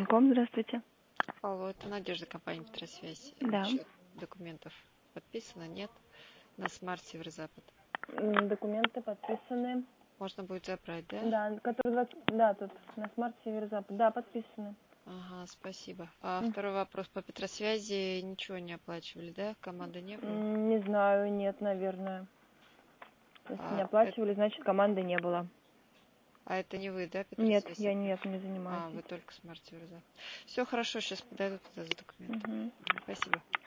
Телеком, здравствуйте. Алло, это Надежда, компания Петросвязь. Да. Насчет документов подписано, нет? На Смарт Северо-Запад. Документы подписаны. Можно будет забрать, да? Да, которые, да, тут на Смарт Северо-Запад. Да, подписаны. Ага, спасибо. А второй вопрос. По Петросвязи ничего не оплачивали, да? Команды не было? Не знаю, нет, наверное. Если не А оплачивали, значит команды не было. это не вы, да, Нет, Петросвязь? я не этим не занимаюсь. Вы только Смарт Северо-Запад. Все хорошо, сейчас подойдут туда за документом. Мгм. Спасибо.